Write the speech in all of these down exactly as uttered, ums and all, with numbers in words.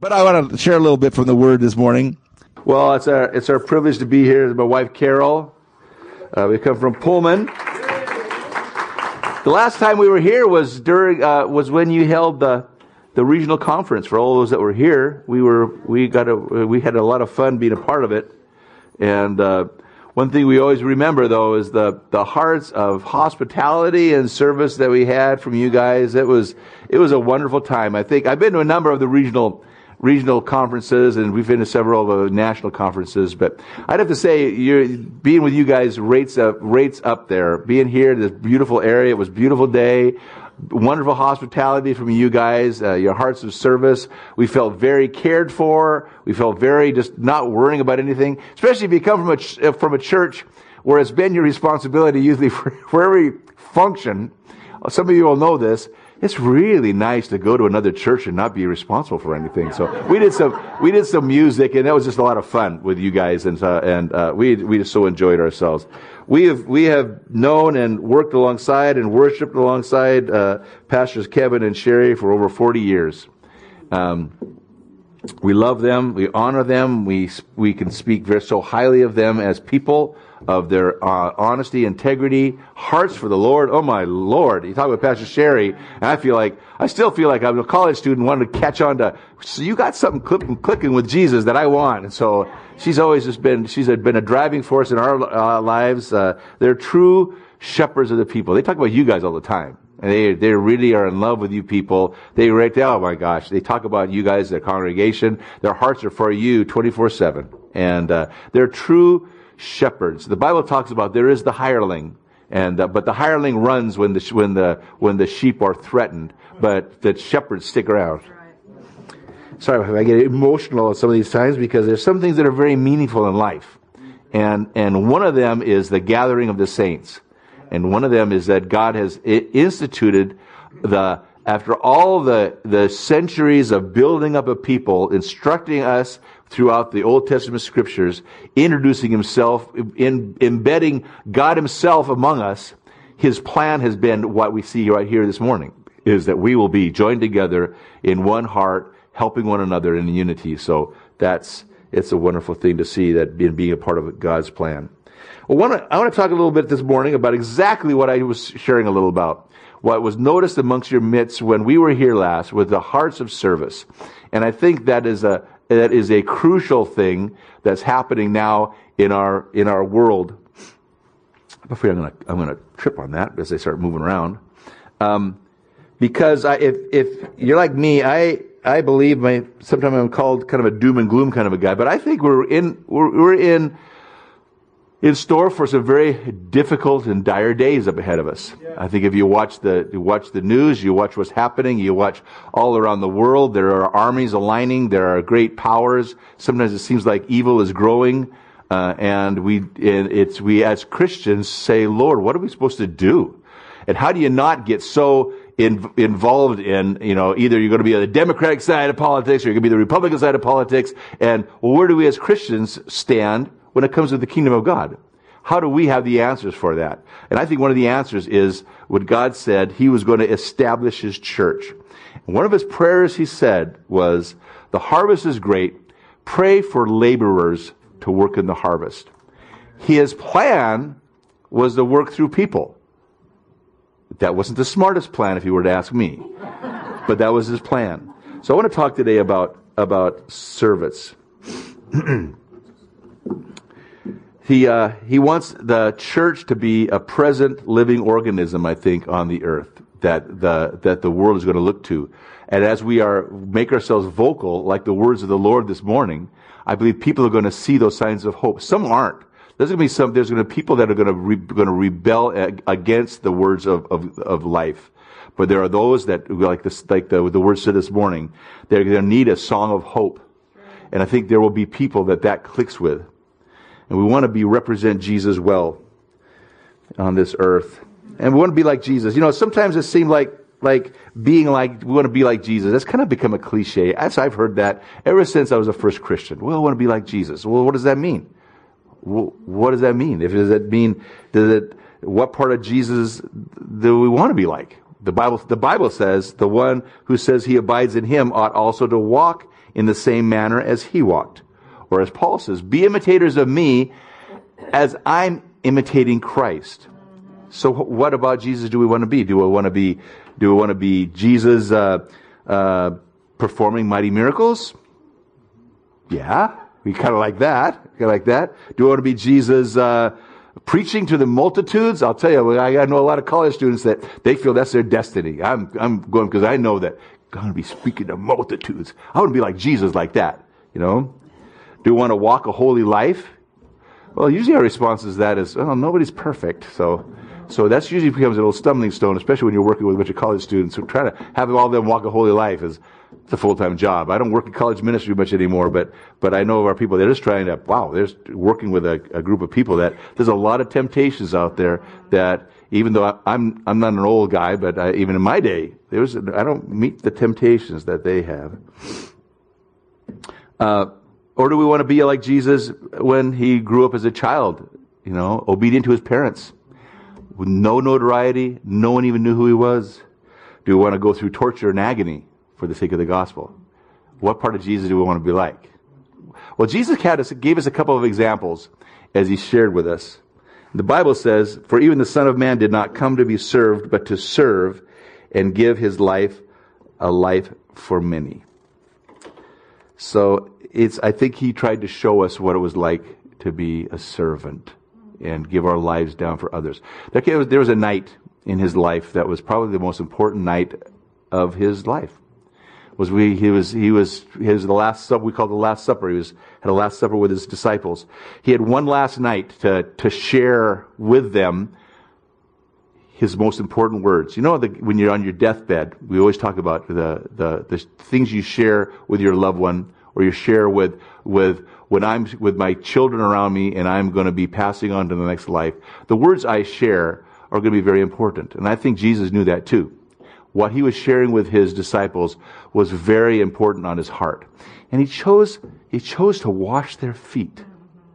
But I want to share a little bit from the Word this morning. Well, it's our it's our privilege to be here with my wife Carol. Uh, we come from Pullman. The last time we were here was during uh, was when you held the the regional conference. For all those that were here, we were we got a we had a lot of fun being a part of it. And uh, one thing we always remember though is the the hearts of hospitality and service that we had from you guys. It was it was a wonderful time. I think I've been to a number of the regional. regional conferences, and we've been to several of the national conferences, but I'd have to say you're, being with you guys rates up, rates up there. Being here in this beautiful area, it was a beautiful day, wonderful hospitality from you guys, uh, your hearts of service. We felt very cared for. We felt very just not worrying about anything, especially if you come from a, ch- from a church where it's been your responsibility usually for, for every function. Some of you will know this. It's really nice to go to another church and not be responsible for anything. So we did some we did some music, and that was just a lot of fun with you guys, and uh, and uh, we we just so enjoyed ourselves. We have we have known and worked alongside and worshipped alongside uh, Pastors Kevin and Sherry for over forty years. Um, we love them, we honor them, we we can speak very so highly of them as people, of their uh, honesty, integrity, hearts for the Lord. Oh my Lord. You talk about Pastor Sherry, and I feel like, I still feel like I'm a college student wanting to catch on to, so you got something clicking, clicking with Jesus that I want. And so she's always just been, she's been a driving force in our uh, lives. Uh, they're true shepherds of the people. They talk about you guys all the time. And they they really are in love with you people. They right there, oh my gosh, they talk about you guys, their congregation. Their hearts are for you twenty-four seven. And uh, they're true shepherds. The Bible talks about there is the hireling, and uh, but the hireling runs when the when the when the sheep are threatened, but the shepherds stick around. Sorry if I get emotional at some of these times, because there's some things that are very meaningful in life, and and one of them is the gathering of the saints, and one of them is that God has instituted the after all the the centuries of building up a people, instructing us throughout the Old Testament scriptures, introducing himself, in embedding God himself among us. His plan has been what we see right here this morning, is that we will be joined together in one heart, helping one another in unity. So that's, it's a wonderful thing to see, that being, being a part of God's plan. Well, I want to, I want to talk a little bit this morning about exactly what I was sharing a little about. What was noticed amongst your midst when we were here last with the hearts of service. And I think that is a, that is a crucial thing that's happening now in our in our world. I'm afraid I'm going to I'm going to trip on that as I start moving around, um, because I, if if you're like me, I I believe my sometimes I'm called kind of a doom and gloom kind of a guy, but I think we're in we're, we're in in store for some very difficult and dire days up ahead of us. Yeah. I think if you watch the you watch the news, you watch what's happening, you watch all around the world, there are armies aligning, there are great powers. Sometimes it seems like evil is growing, uh, and we and it's we as Christians say, Lord, what are we supposed to do? And how do you not get so in, involved in, you know, either you're going to be on the Democratic side of politics or you're going to be the Republican side of politics, and well, where do we as Christians stand when it comes to the kingdom of God? How do we have the answers for that? And I think one of the answers is what God said he was going to establish his church. And one of his prayers he said was, the harvest is great, pray for laborers to work in the harvest. His plan was to work through people. That wasn't the smartest plan if you were to ask me, but that was his plan. So I want to talk today about, about service. He uh, he wants the church to be a present living organism, I think, on the earth that the that the world is going to look to. And as we are make ourselves vocal, like the words of the Lord this morning, I believe people are going to see those signs of hope. Some aren't. There's going to be some. There's going to be people that are going to re, going to rebel against the words of, of of life. But there are those that, like this, like the the words said this morning, they're going to need a song of hope. And I think there will be people that that clicks with. And we want to be represent Jesus well on this earth. And we want to be like Jesus. You know, sometimes it seems like like being like, we want to be like Jesus. That's kind of become a cliche. As I've heard that ever since I was a first Christian. Well, I want to be like Jesus. Well, what does that mean? Well, what does that mean? If does that mean, does it, what part of Jesus do we want to be like? The Bible, the Bible says the one who says he abides in him ought also to walk in the same manner as he walked. Or as Paul says, be imitators of me as I'm imitating Christ. So what about Jesus do we want to be? Do we want to be, do we want to be Jesus uh, uh, performing mighty miracles? Yeah, we kind of like that. Kind of like that. Do we want to be Jesus uh, preaching to the multitudes? I'll tell you, I know a lot of college students that they feel that's their destiny. I'm I'm going because I know that I'm going to be speaking to multitudes. I want to be like Jesus, like that. You know. Do we want to walk a holy life? Well, usually our response is that is, oh, nobody's perfect. So, so that's usually becomes a little stumbling stone, especially when you're working with a bunch of college students who try to have all of them walk a holy life. Is it's a full-time job. I don't work in college ministry much anymore, but but I know of our people. They're just trying to. Wow, they're just working with a, a group of people that there's a lot of temptations out there. That even though I, I'm I'm not an old guy, but I, even in my day, there was I don't meet the temptations that they have. Uh. Or do we want to be like Jesus when he grew up as a child, you know, obedient to his parents, with no notoriety, no one even knew who he was? Do we want to go through torture and agony for the sake of the gospel? What part of Jesus do we want to be like? Well, Jesus gave us a couple of examples as he shared with us. The Bible says, for even the Son of Man did not come to be served, but to serve and give his life a life for many. So it's, I think he tried to show us what it was like to be a servant and give our lives down for others. There was, there was a night in his life that was probably the most important night of his life. Was we, he was, he was, his the last supper, we call it the Last Supper. He was, had a Last Supper with his disciples. He had one last night to, to share with them his most important words. You know, the, when you're on your deathbed, we always talk about the, the, the things you share with your loved one, or you share with, with, when I'm with my children around me and I'm going to be passing on to the next life. The words I share are going to be very important. And I think Jesus knew that too. What he was sharing with his disciples was very important on his heart. And he chose, he chose to wash their feet.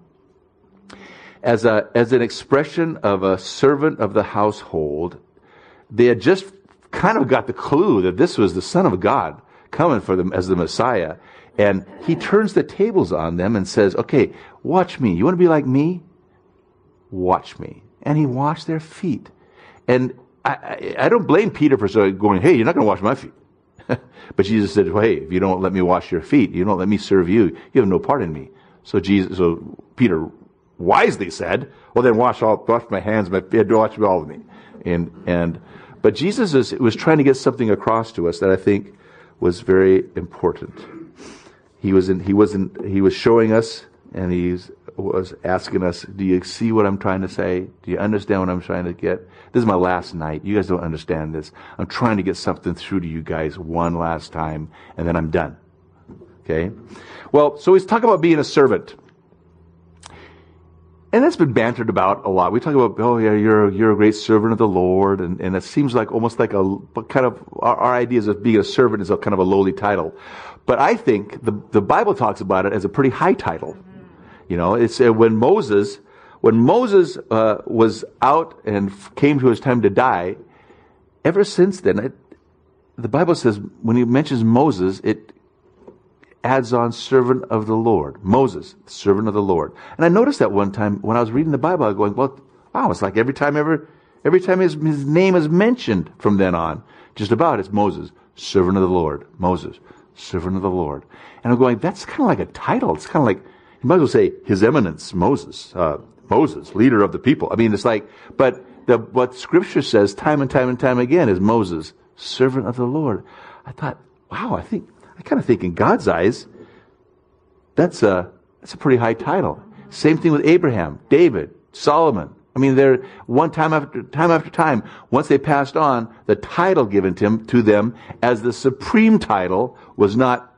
As a, as an expression of a servant of the household, they had just kind of got the clue that this was the Son of God coming for them as the Messiah. And he turns the tables on them and says, okay, watch me. You want to be like me? Watch me. And he washed their feet. And I, I, I don't blame Peter for going, hey, you're not going to wash my feet. But Jesus said, well, hey, if you don't let me wash your feet, you don't let me serve you, you have no part in me. So Jesus, so Peter wisely said, well, then wash all, wash my hands, my feet, wash all of me. And, and, but Jesus is, was trying to get something across to us that I think was very important. He was in, he wasn't, he was showing us, and he was asking us, do you see what I'm trying to say? Do you understand what I'm trying to get? This is my last night. You guys don't understand this. I'm trying to get something through to you guys one last time, and then I'm done. Okay? Well, so he's talking about being a servant. And that's been bantered about a lot. We talk about, oh yeah, you're you're a great servant of the Lord, and, and it seems like almost like a kind of, our, our ideas of being a servant is a kind of a lowly title. But I think the the Bible talks about it as a pretty high title. You know, it's uh, when Moses, when Moses uh, was out and f- came to his time to die, ever since then, it, the Bible says when he mentions Moses, it adds on servant of the Lord. Moses, servant of the Lord. And I noticed that one time when I was reading the Bible, I was going, well, wow, it's like every time ever, every time his, his name is mentioned from then on, just about, it's Moses, servant of the Lord. Moses, servant of the Lord. And I'm going, that's kind of like a title. It's kind of like, you might as well say, His Eminence, Moses, uh, Moses, leader of the people. I mean, it's like, but the, what Scripture says time and time and time again is Moses, servant of the Lord. I thought, wow, I think, I kind of think in God's eyes, that's a, that's a pretty high title. Same thing with Abraham, David, Solomon. I mean, they're one time after time after time, once they passed on, the title given to, him, to them as the supreme title was not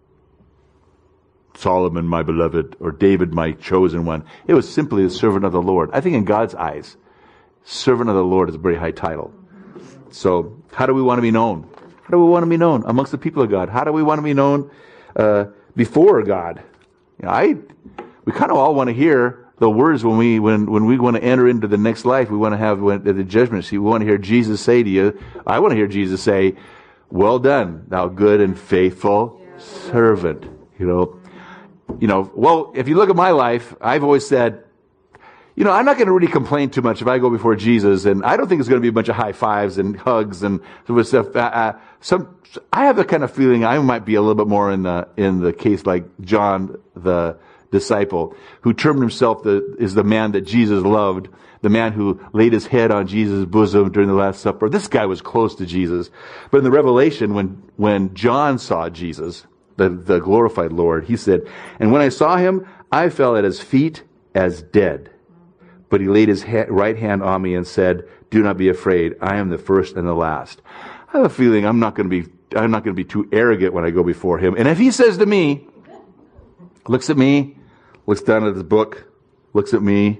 Solomon, my beloved, or David, my chosen one. It was simply the servant of the Lord. I think in God's eyes, servant of the Lord is a very high title. So, how do we want to be known? How do we want to be known amongst the people of God? How do we want to be known uh, before God? You know, I, we kind of all want to hear the words when we when when we want to enter into the next life. We want to have when, the judgment seat. We want to hear Jesus say to you. I want to hear Jesus say, "Well done, thou good and faithful servant." You know, you know, well, if you look at my life, I've always said, you know, I'm not going to really complain too much if I go before Jesus, and I don't think it's going to be a bunch of high fives and hugs and stuff. Uh, uh, some, I have the kind of feeling I might be a little bit more in the in the case like John the disciple, who termed himself the is the man that Jesus loved, the man who laid his head on Jesus' bosom during the Last Supper. This guy was close to Jesus, but in the Revelation, when when John saw Jesus, the the glorified Lord, he said, "And when I saw him, I fell at his feet as dead. But he laid his ha- right hand on me and said, 'Do not be afraid. I am the first and the last.'" I have a feeling I'm not going to be I'm not going to be too arrogant when I go before him. And if he says to me, looks at me, looks down at his book, looks at me,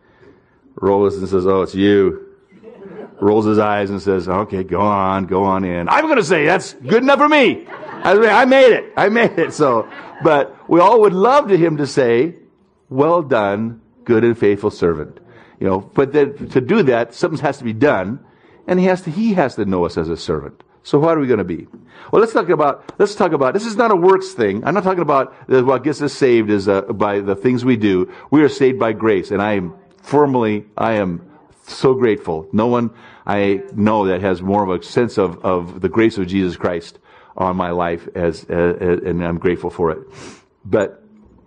rolls and says, "Oh, it's you." Rolls his eyes and says, "Okay, go on, go on in." I'm going to say that's good enough for me. I, mean, I made it. I made it. So, but we all would love to him to say, "Well done, good and faithful servant." You know, but that, to do that, something has to be done, and he has to he has to know us as a servant. So what are we going to be? Well, let's talk about let's talk about this is not a works thing. I'm not talking about what gets us saved is uh, by the things we do. We are saved by grace, and I am firmly I am so grateful. No one I know that has more of a sense of of the grace of Jesus Christ on my life as uh, and I'm grateful for it. But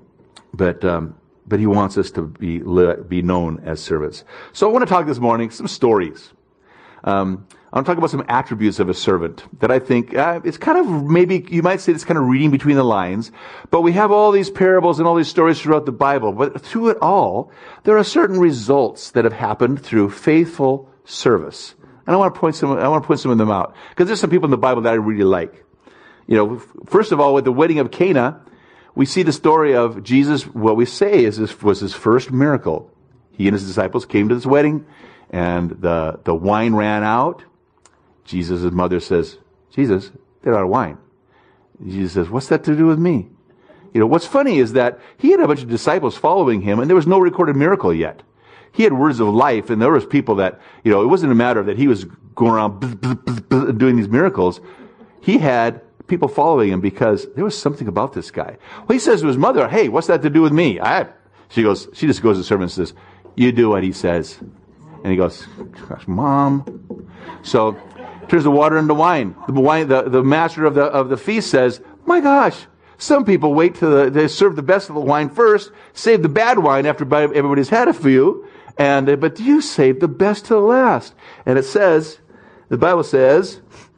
but um But he wants us to be be known as servants. So I want to talk this morning some stories. Um, I want to talk about some attributes of a servant that I think uh, it's kind of maybe you might say it's kind of reading between the lines. But we have all these parables and all these stories throughout the Bible. But through it all, there are certain results that have happened through faithful service. And I want to point some. I want to point some of them out because there's some people in the Bible that I really like. You know, first of all, with the wedding of Cana, we see the story of Jesus. What we say is this was his first miracle. He and his disciples came to this wedding, and the the wine ran out. Jesus' mother says, "Jesus, they're out of wine." Jesus says, "What's that to do with me?" You know, what's funny is that he had a bunch of disciples following him, and there was no recorded miracle yet. He had words of life, and there was people that, you know, it wasn't a matter that he was going around bzz, bzz, bzz, bzz, doing these miracles. He had people following him because there was something about this guy. Well, he says to his mother, "Hey, what's that to do with me?" I, she goes, she just goes to the servant and says, "You do what he says." And he goes, "Gosh, Mom." So turns the water into wine. The wine, the, the master of the of the feast says, "My gosh, some people wait till the, they serve the best of the wine first, save the bad wine after everybody's had a few, and but you save the best to the last." And it says, the Bible says,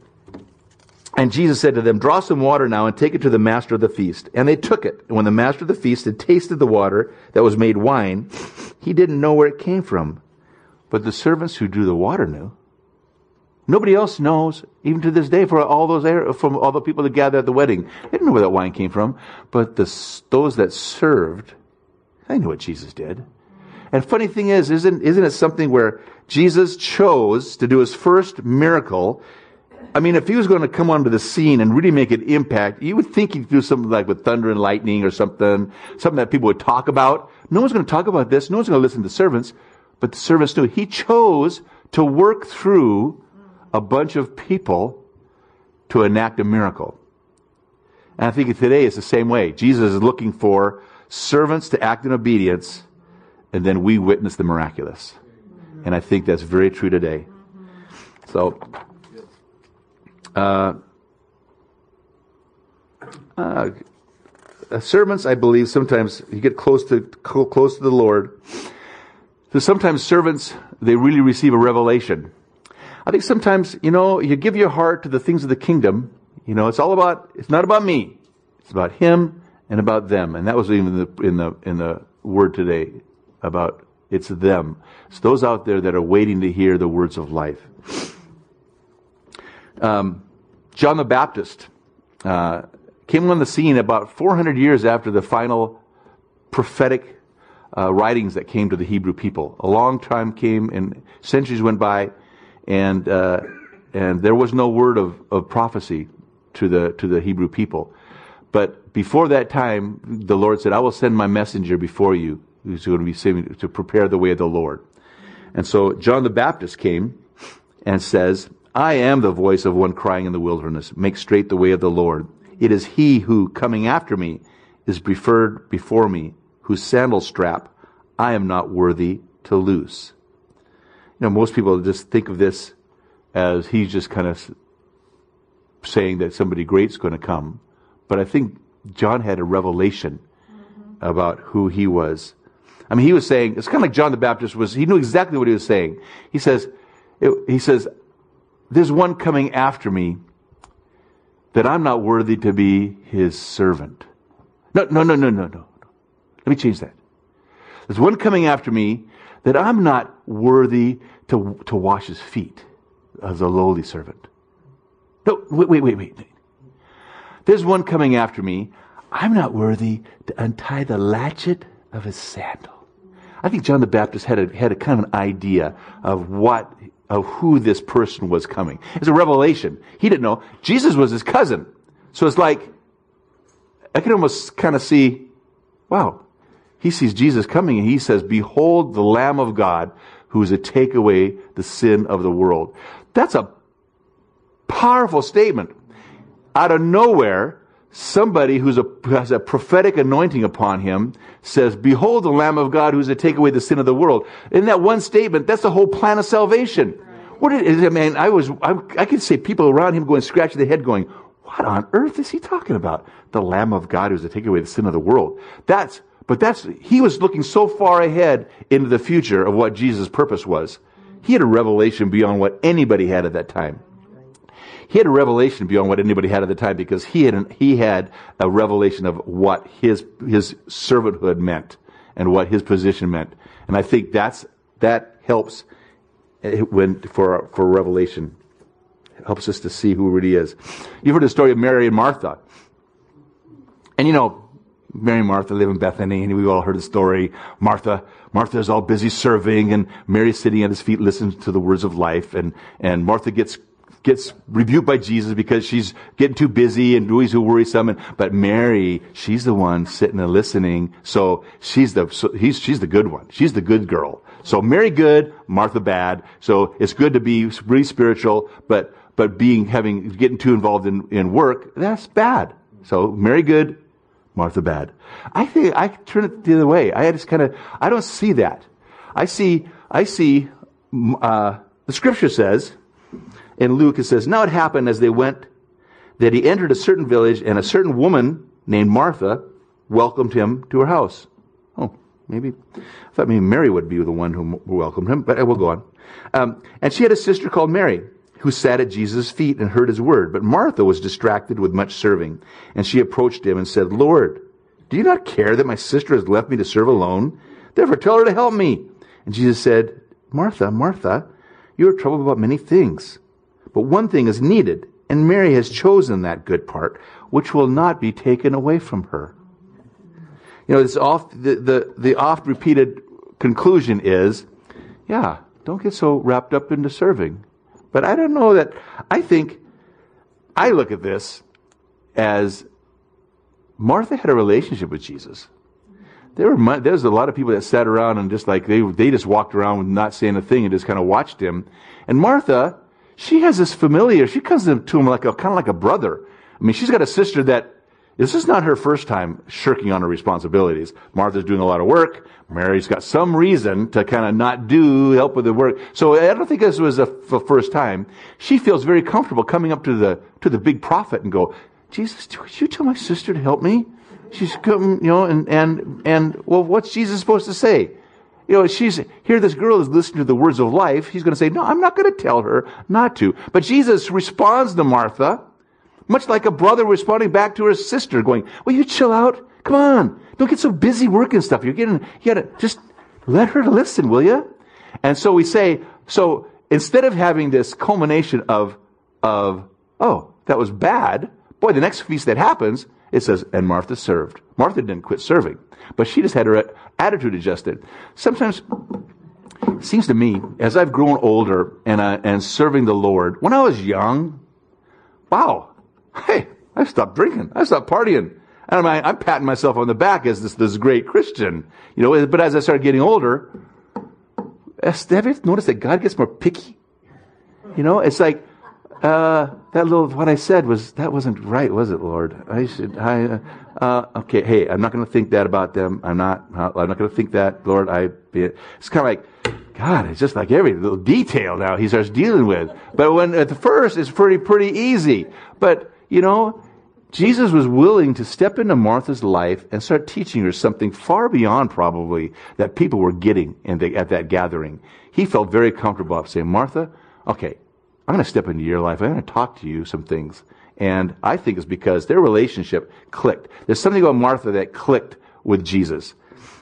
"And Jesus said to them, 'Draw some water now and take it to the master of the feast.' And they took it. And when the master of the feast had tasted the water that was made wine, he didn't know where it came from. But the servants who drew the water knew." Nobody else knows, even to this day, for all those from all the people that gathered at the wedding. They didn't know where that wine came from. But the, those that served, they knew what Jesus did. And funny thing is, isn't isn't it something where Jesus chose to do his first miracle? I mean, if he was going to come onto the scene and really make an impact, you would think he'd do something like with thunder and lightning or something, something that people would talk about. No one's going to talk about this. No one's going to listen to the servants. But the servants knew. He chose to work through a bunch of people to enact a miracle. And I think today it's the same way. Jesus is looking for servants to act in obedience, and then we witness the miraculous. And I think that's very true today. So, uh, uh, servants, I believe, sometimes you get close to close to the Lord. So sometimes servants, they really receive a revelation. I think sometimes, you know, you give your heart to the things of the kingdom. You know, it's all about, it's not about me. It's about him and about them. And that was even in the, in the, in the word today about it's them. It's those out there that are waiting to hear the words of life. Um, John the Baptist, uh, came on the scene about four hundred years after the final prophetic, uh, writings that came to the Hebrew people. A long time came and centuries went by. And uh, and there was no word of, of prophecy to the to the Hebrew people. But before that time, the Lord said, "I will send my messenger before you, who's going to be saving to prepare the way of the Lord." And so John the Baptist came and says, "I am the voice of one crying in the wilderness, make straight the way of the Lord. It is he who, coming after me, is preferred before me, whose sandal strap I am not worthy to loose. You know, most people just think of this as he's just kind of saying that somebody great's going to come. But I think John had a revelation mm-hmm. about who he was. I mean, he was saying, it's kind of like John the Baptist was, he knew exactly what he was saying. He says, it, he says, there's one coming after me that I'm not worthy to be his servant. No, no, no, no, no, no. Let me change that. There's one coming after me that I'm not worthy to, to wash his feet as a lowly servant. No, wait, wait, wait, wait. There's one coming after me. I'm not worthy to untie the latchet of his sandal. I think John the Baptist had a, had a kind of an idea of what, of who this person was coming. It's a revelation. He didn't know. Jesus was his cousin. So it's like, I can almost kind of see, wow, he sees Jesus coming and he says, behold the Lamb of God who is to take away the sin of the world. That's a powerful statement. Out of nowhere, somebody who's a, has a prophetic anointing upon him says, behold the Lamb of God who's to take away the sin of the world. In that one statement, that's the whole plan of salvation. What it is, I mean, I was, I, I could say people around him going, scratching their head going, what on earth is he talking about? The Lamb of God who's to take away the sin of the world. That's, but that's, he was looking so far ahead into the future of what Jesus' purpose was. He had a revelation beyond what anybody had at that time. He had a revelation beyond what anybody had at the time because he had an, he had a revelation of what his his servanthood meant and what his position meant. And I think that's that helps when for for revelation. It helps us to see who really is. You've heard the story of Mary and Martha. And you know, Mary and Martha live in Bethany, and we've all heard the story. Martha, Martha is all busy serving, and Mary's sitting at his feet listening to the words of life, and, and Martha gets gets rebuked by Jesus because she's getting too busy and always too worrisome. And, but Mary, she's the one sitting and listening. So she's the, so he's, she's the good one. She's the good girl. So Mary good, Martha bad. So it's good to be really spiritual, but, but being, having, getting too involved in, in work, that's bad. So Mary good, Martha bad. I think, I turn it the other way. I just kind of, I don't see that. I see, I see, uh, the scripture says, in Luke, it says, now it happened as they went that he entered a certain village, and a certain woman named Martha welcomed him to her house. Oh, maybe, I thought maybe Mary would be the one who welcomed him, but I will go on. Um, and she had a sister called Mary, who sat at Jesus' feet and heard his word. But Martha was distracted with much serving, and she approached him and said, Lord, do you not care that my sister has left me to serve alone? Therefore tell her to help me. And Jesus said, Martha, Martha, you are troubled about many things. But one thing is needed, and Mary has chosen that good part, which will not be taken away from her. You know, this oft, the, the, the oft repeated conclusion is, yeah, don't get so wrapped up into serving. But I don't know that, I think, I look at this as Martha had a relationship with Jesus. There were, there was a lot of people that sat around and just like, they, they just walked around not saying a thing and just kind of watched him. And Martha, she has this familiar, she comes to him like a, kind of like a brother. I mean, she's got a sister that, this is not her first time shirking on her responsibilities. Martha's doing a lot of work. Mary's got some reason to kind of not do, help with the work. So I don't think this was a, the first time. She feels very comfortable coming up to the, to the big prophet and go, Jesus, would you tell my sister to help me? She's come, you know, and, and, and, well, what's Jesus supposed to say? You know, she's, here this girl is listening to the words of life. He's going to say, no, I'm not going to tell her not to. But Jesus responds to Martha, much like a brother responding back to her sister, going, will you chill out? Come on. Don't get so busy working stuff. You're getting, you gotta, just let her listen, will you? And so we say, so instead of having this culmination of, of, oh, that was bad, boy, the next feast that happens, it says, and Martha served. Martha didn't quit serving, but she just had her attitude adjusted. Sometimes, it seems to me, as I've grown older and uh, and serving the Lord, when I was young, wow, hey, I stopped drinking, I stopped partying. And I'm, I'm patting myself on the back as this this great Christian, you know. But as I started getting older, have you noticed that God gets more picky? You know, it's like uh, that little, what I said was, that wasn't right, was it, Lord? I should, I, uh, uh okay, hey, I'm not going to think that about them. I'm not, I'm not going to think that, Lord. I, it's kind of like, God, it's just like every little detail now he starts dealing with. But when, at the first, it's pretty, pretty easy. But, you know, Jesus was willing to step into Martha's life and start teaching her something far beyond probably that people were getting in the, at that gathering. He felt very comfortable saying, Martha, okay, I'm going to step into your life. I'm going to talk to you some things. And I think it's because their relationship clicked. There's something about Martha that clicked with Jesus.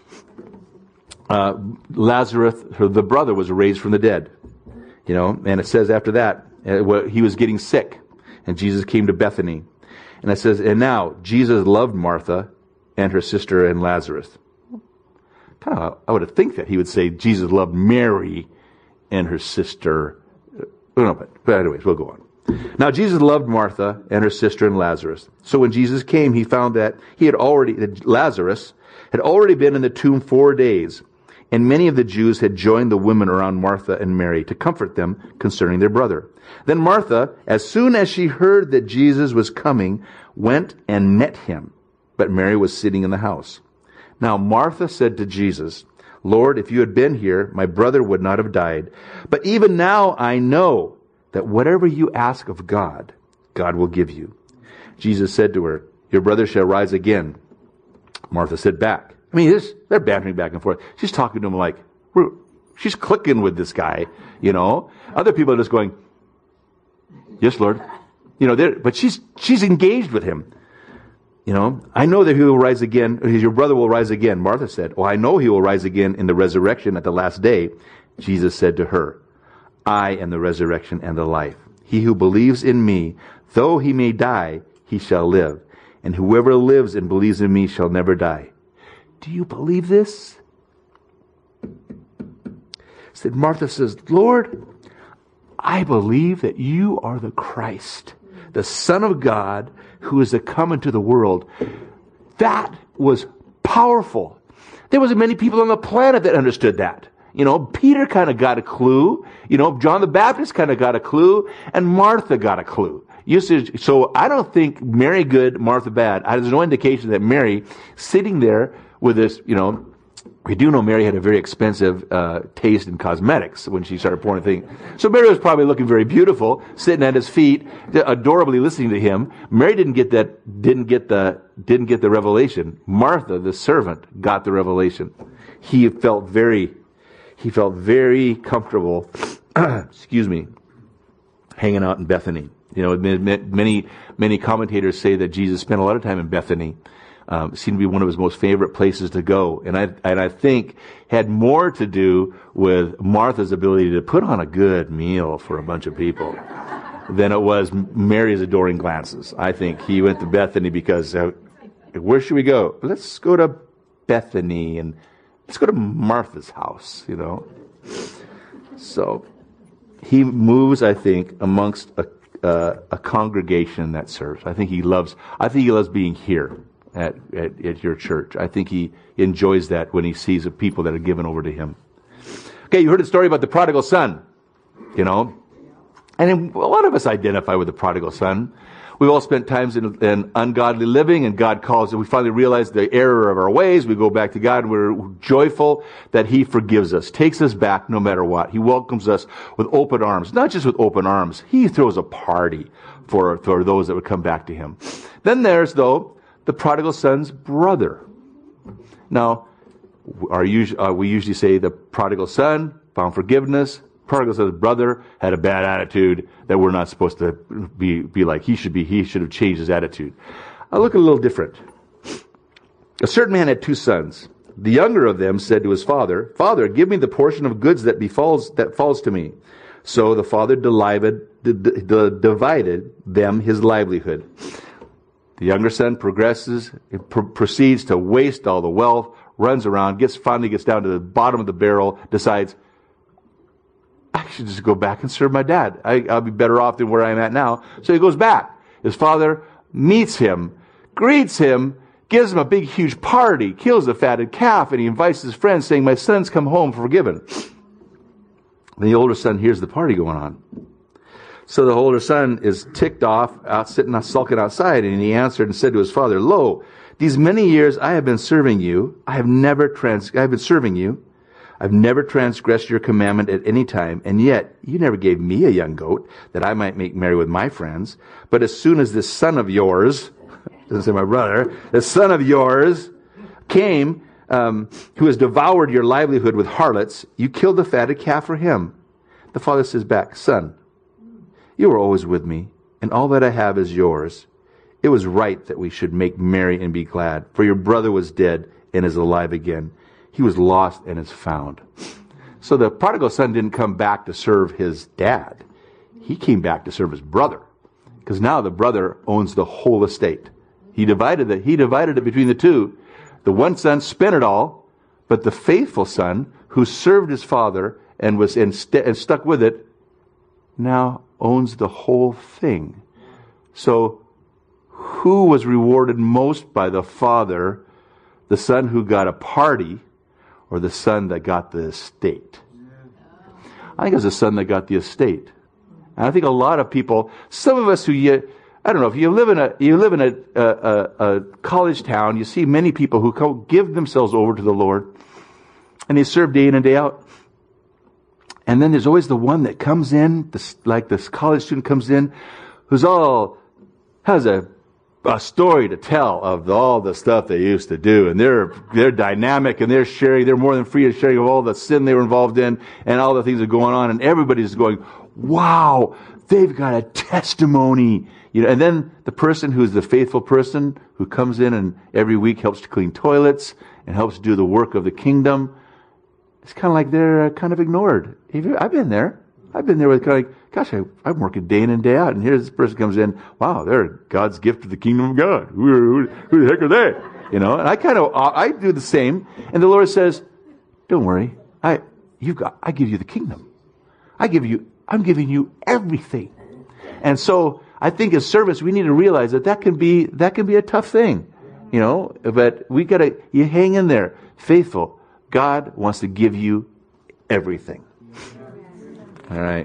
Uh, Lazarus, her, the brother, was raised from the dead. You know, and it says after that, uh, he was getting sick. And Jesus came to Bethany. And it says, and now Jesus loved Martha and her sister and Lazarus. Kind of, I would think that he would say Jesus loved Mary and her sister. No, but, but anyways, we'll go on. Now Jesus loved Martha and her sister and Lazarus. So when Jesus came, he found that he had already, that Lazarus had already been in the tomb four days. And many of the Jews had joined the women around Martha and Mary to comfort them concerning their brother. Then Martha, as soon as she heard that Jesus was coming, went and met him. But Mary was sitting in the house. Now Martha said to Jesus, Lord, if you had been here, my brother would not have died. But even now I know that whatever you ask of God, God will give you. Jesus said to her, your brother shall rise again. Martha said back. I mean, this, they're bantering back and forth. She's talking to him like, we're, she's clicking with this guy, you know. Other people are just going, yes, Lord. You know, but she's she's engaged with him. You know, I know that he will rise again. Your brother will rise again. Martha said, oh, I know he will rise again in the resurrection at the last day. Jesus said to her, I am the resurrection and the life. He who believes in me, though he may die, he shall live. And whoever lives and believes in me shall never die. Do you believe this? Said Martha says, Lord, I believe that you are the Christ, the Son of God, who is to come into the world. That was powerful. There wasn't many people on the planet that understood that. You know, Peter kind of got a clue. You know, John the Baptist kind of got a clue. And Martha got a clue. Used so I don't think Mary good, Martha bad. There's no indication that Mary sitting there with this, you know, we do know Mary had a very expensive uh, taste in cosmetics when she started pouring things. So Mary was probably looking very beautiful, sitting at his feet, adorably listening to him. Mary didn't get that, didn't get the, didn't get the revelation. Martha, the servant, got the revelation. He felt very, he felt very comfortable. excuse me, hanging out in Bethany. You know, many many commentators say that Jesus spent a lot of time in Bethany. Um, seemed to be one of his most favorite places to go, and I and I think had more to do with Martha's ability to put on a good meal for a bunch of people than it was Mary's adoring glances. I think he went to Bethany because uh, where should we go? Let's go to Bethany and let's go to Martha's house. You know, so he moves, I think, amongst a uh, a congregation that serves. I think he loves. I think he loves being here. At, at, at your church. I think he enjoys that when he sees the people that are given over to him. Okay, you heard the story about the prodigal son, you know, and a lot of us identify with the prodigal son. We've all spent times in, in ungodly living, and God calls it. We finally realize the error of our ways. We go back to God, and we're joyful that he forgives us, takes us back no matter what. He welcomes us with open arms. Not just with open arms. He throws a party for, for those that would come back to him. Then there's, though, the prodigal son's brother. Now, our, uh, we usually say the prodigal son found forgiveness. Prodigal son's brother had a bad attitude that we're not supposed to be, be like. He should be, he should have changed his attitude. I look a little different. A certain man had two sons. The younger of them said to his father, Father, give me the portion of goods that befalls, that falls to me. So the father divided, divided them his livelihood. The younger son progresses, pr- proceeds to waste all the wealth, runs around, gets finally gets down to the bottom of the barrel, decides, I should just go back and serve my dad. I, I'll be better off than where I'm at now. So he goes back. His father meets him, greets him, gives him a big, huge party, kills the fatted calf, and he invites his friends, saying, my son's come home forgiven. And the older son hears the party going on. So the older son is ticked off, out sitting, sulking outside, and he answered and said to his father, Lo, these many years I have been serving you. I have never trans, I have been serving you. I've never transgressed your commandment at any time, and yet you never gave me a young goat that I might make merry with my friends. But as soon as this son of yours, doesn't say my brother, the son of yours came, um, who has devoured your livelihood with harlots, you killed the fatted calf for him. The father says back, Son, you were always with me, and all that I have is yours. It was right that we should make merry and be glad, for your brother was dead and is alive again. He was lost and is found. So the prodigal son didn't come back to serve his dad. He came back to serve his brother, because now the brother owns the whole estate. He divided it. He divided it between the two. The one son spent it all, but the faithful son who served his father and was in st- and stuck with it now owns the whole thing. So who was rewarded most by the father? The son who got a party, or the son that got the estate? I think it was the son that got the estate. And I think a lot of people, some of us who, you, I don't know, if you live in a you live in a, a, a college town, you see many people who come, give themselves over to the Lord, and they serve day in and day out. And then there's always the one that comes in, this, like this college student comes in, who's all has a a story to tell of all the stuff they used to do, and they're they're dynamic, and they're sharing, they're more than free in sharing of all the sin they were involved in and all the things that are going on, and everybody's going, wow, they've got a testimony. You know, and then the person who's the faithful person who comes in and every week helps to clean toilets and helps do the work of the kingdom, it's kind of like they're uh, kind of ignored. I've been there. I've been there with kind of like, gosh, I, I'm working day in and day out, and here's this person comes in, wow, they're God's gift to the kingdom of God. Who, who, who the heck are they? You know, and I kind of, I do the same, and the Lord says, don't worry, I, you've got, I give you the kingdom. I give you, I'm giving you everything. And so, I think as servants, we need to realize that that can be, that can be a tough thing, you know, but we gotta, you hang in there, faithful. God wants to give you everything. All right.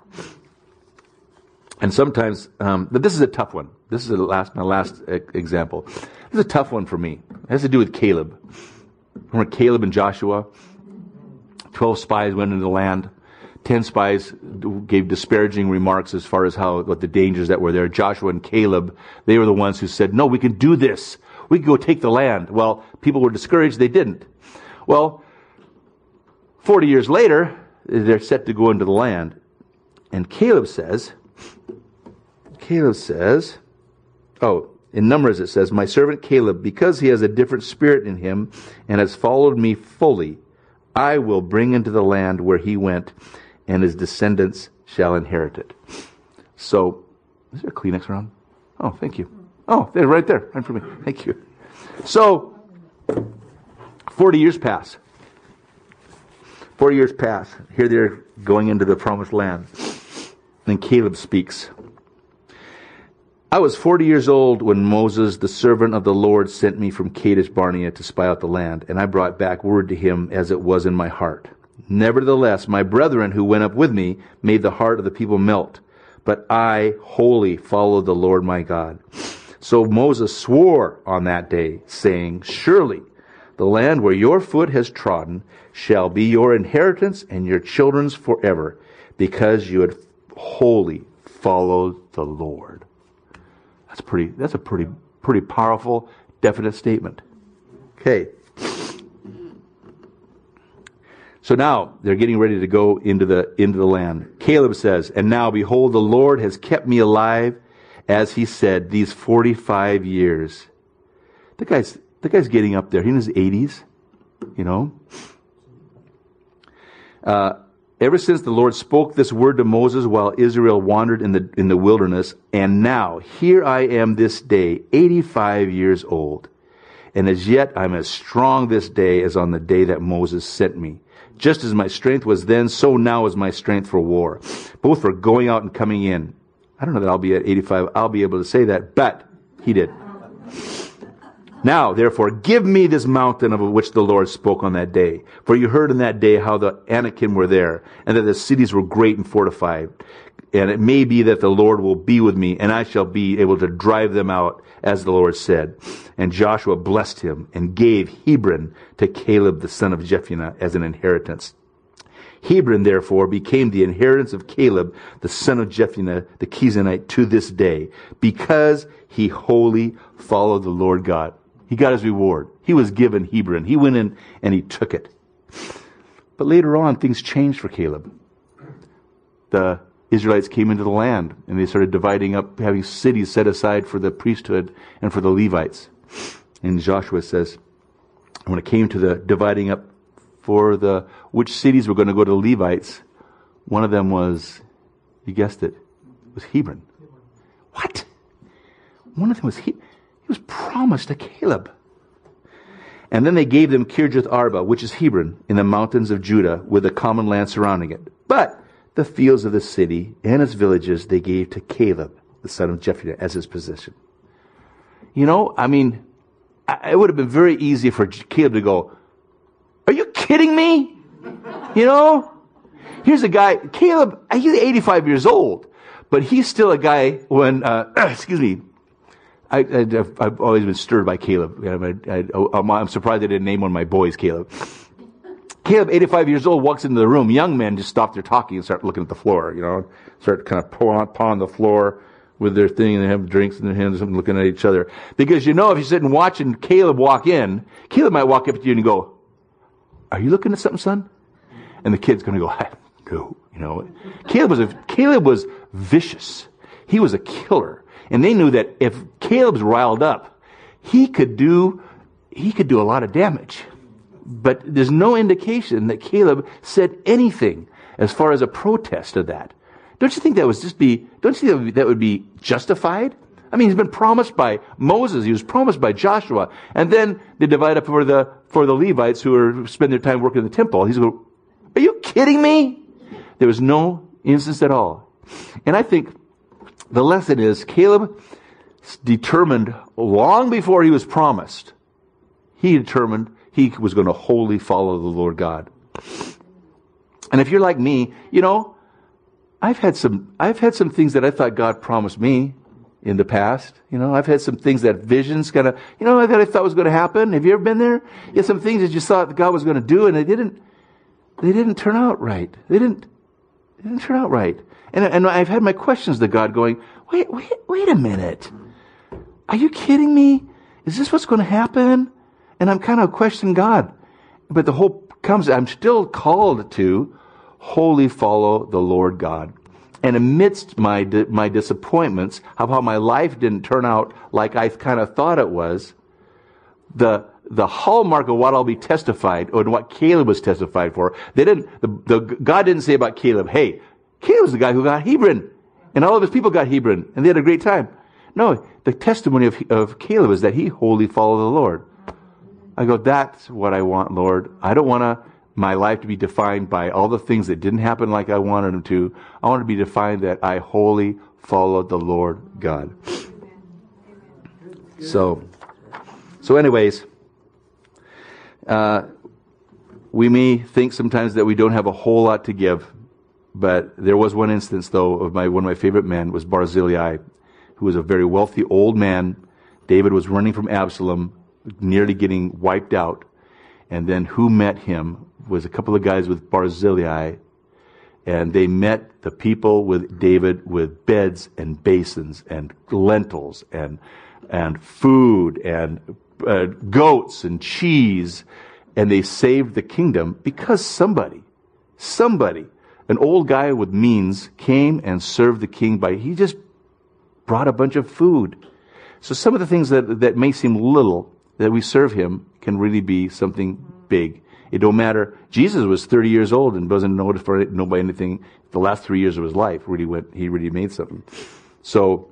And sometimes, um, but this is a tough one. This is the last, my last example. This is a tough one for me. It has to do with Caleb. Remember Caleb and Joshua? Twelve spies went into the land. Ten spies gave disparaging remarks as far as how, what the dangers that were there. Joshua and Caleb, they were the ones who said, no, we can do this. We can go take the land. Well, people were discouraged. They didn't. Well, forty years later, they're set to go into the land. And Caleb says, Caleb says, oh, in Numbers it says, my servant Caleb, because he has a different spirit in him and has followed me fully, I will bring into the land where he went, and his descendants shall inherit it. So, is there a Kleenex around? Oh, thank you. Oh, they're right there, right for me. Thank you. So, forty years pass. Forty years pass. Here they're going into the promised land. Then Caleb speaks. I was forty years old when Moses, the servant of the Lord, sent me from Kadesh Barnea to spy out the land, and I brought back word to him as it was in my heart. Nevertheless, my brethren who went up with me made the heart of the people melt, but I wholly followed the Lord my God. So Moses swore on that day, saying, surely the land where your foot has trodden shall be your inheritance and your children's forever, because you had wholly followed the Lord. That's pretty, that's a pretty, pretty powerful, definite statement. Okay. So now they're getting ready to go into the, into the land. Caleb says, and now behold, the Lord has kept me alive, as he said, these forty-five years. The guy's, the guy's getting up there. He's in his eighties, you know. Uh, Ever since the Lord spoke this word to Moses while Israel wandered in the in the wilderness, and now here I am this day, eighty-five years old, and as yet I'm as strong this day as on the day that Moses sent me. Just as my strength was then, so now is my strength for war, both for going out and coming in. I don't know that I'll be at eighty-five, I'll be able to say that, but he did. Now, therefore, give me this mountain of which the Lord spoke on that day. For you heard in that day how the Anakim were there, and that the cities were great and fortified. and it may be that the Lord will be with me, and I shall be able to drive them out, as the Lord said. And Joshua blessed him and gave Hebron to Caleb the son of Jephunneh as an inheritance. Hebron, therefore, became the inheritance of Caleb the son of Jephunneh the Kenizzite to this day, because he wholly followed the Lord God. He got his reward. He was given Hebron. He went in and he took it. But later on, things changed for Caleb. The Israelites came into the land, and they started dividing up, having cities set aside for the priesthood and for the Levites. And Joshua says, when it came to the dividing up for the which cities were going to go to the Levites, one of them was, you guessed it, was Hebron. What? One of them was Hebron. He was promised to Caleb. And then they gave them Kirjath Arba, which is Hebron, in the mountains of Judah, with the common land surrounding it. But the fields of the city and its villages they gave to Caleb, the son of Jephunneh, as his possession. You know, I mean, it would have been very easy for Caleb to go, are you kidding me? You know? Here's a guy, Caleb, he's eighty-five years old, but he's still a guy when, uh, excuse me, I, I, I've always been stirred by Caleb. I, I, I'm surprised I didn't name one of my boys Caleb. Caleb, eighty-five years old, walks into the room. Young men just stop their talking and start looking at the floor, you know, start kind of pawing, pawing the floor with their thing, and they have drinks in their hands and looking at each other. Because you know, if you're sitting watching Caleb walk in, Caleb might walk up to you and go, are you looking at something, son? And the kid's going to go, no, you know. Caleb was a, Caleb was vicious. He was a killer. And they knew that if Caleb's riled up, he could do, he could do a lot of damage. But there's no indication that Caleb said anything as far as a protest of that. Don't you think that was just be, don't you think that would be justified? I mean, he's been promised by Moses. He was promised by Joshua. And then they divide up for the, for the Levites who are, spend their time working in the temple. He's going, are you kidding me? There was no instance at all. And I think the lesson is Caleb determined long before he was promised, he determined he was going to wholly follow the Lord God. And if you're like me, you know, I've had some, I've had some things that I thought God promised me in the past. You know, I've had some things that visions kind of, you know, that I thought was going to happen. Have you ever been there? You had some things that you thought that God was going to do, and they didn't, they didn't turn out right. They didn't, they didn't turn out right. And, and I've had my questions to God going, wait, wait, wait a minute. Are you kidding me? Is this what's going to happen? And I'm kind of questioning God. But the whole comes, I'm still called to wholly follow the Lord God. And amidst my my disappointments of how my life didn't turn out like I kind of thought it was, the the hallmark of what I'll be testified, or what Caleb was testified for, they didn't. The, the God didn't say about Caleb, "Hey, Caleb's the guy who got Hebron, and all of his people got Hebron, and they had a great time." No, the testimony of of Caleb is that he wholly followed the Lord. I go, that's what I want, Lord. I don't want to. My life to be defined by all the things that didn't happen like I wanted them to. I want to be defined that I wholly followed the Lord God. So, so anyways, uh, we may think sometimes that we don't have a whole lot to give, but there was one instance, though, of my one of my favorite men was Barzillai, who was a very wealthy old man. David was running from Absalom, nearly getting wiped out. And then who met him was a couple of guys with Barzillai, and they met the people with David with beds and basins and lentils and and food and uh, goats and cheese, and they saved the kingdom because somebody, somebody, an old guy with means came and served the king by, he just brought a bunch of food. So some of the things that, that may seem little that we serve him can really be something big. It don't matter. Jesus was thirty years old and doesn't know for nobody anything. The last three years of his life really went. He really made something. So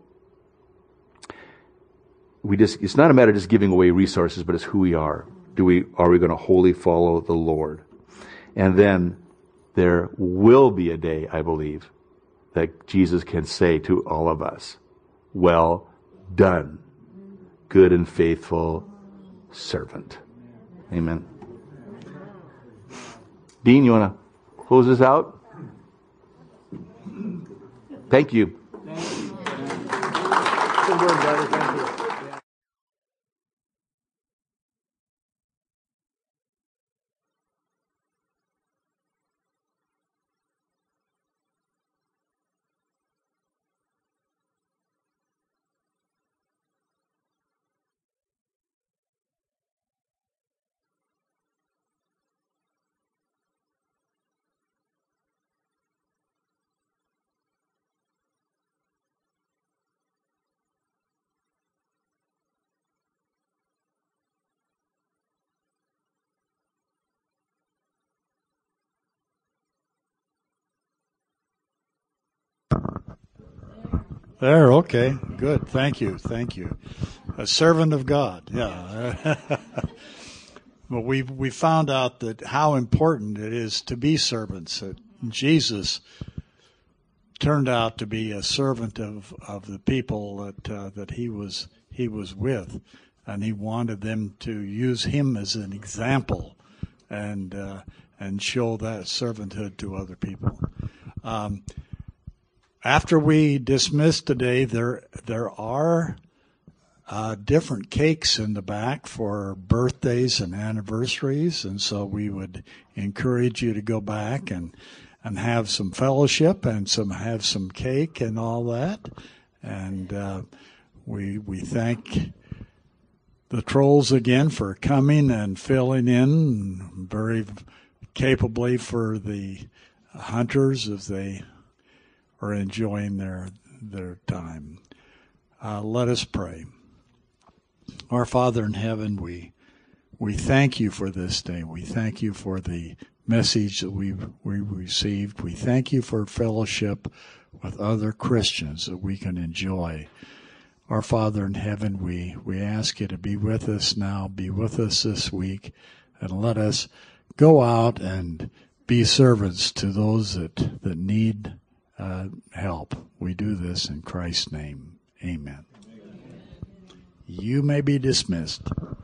we just. It's not a matter of just giving away resources, but it's who we are. Do we? Are we going to wholly follow the Lord? And then there will be a day, I believe, that Jesus can say to all of us, "Well done, good and faithful servant." Amen. Dean, you want to close this out? Thank you. Thank you. Good word, brother. Thank you. There, okay, good. Thank you, thank you. A servant of God, yeah. Well, we we found out that how important it is to be servants. That Jesus turned out to be a servant of, of the people that uh, that he was he was with, and he wanted them to use him as an example, and uh, and show that servanthood to other people. Um, After we dismiss today, there there are uh, different cakes in the back for birthdays and anniversaries, and so we would encourage you to go back and and have some fellowship and some have some cake and all that. And uh, we we thank the trolls again for coming and filling in very capably for the hunters as they are enjoying their their time. Uh, let us pray. Our Father in heaven, we we thank you for this day. We thank you for the message that we've we received. We thank you for fellowship with other Christians that we can enjoy. Our Father in heaven, we, we ask you to be with us now, be with us this week, and let us go out and be servants to those that, that need Uh, help. We do this in Christ's name. Amen. You may be dismissed.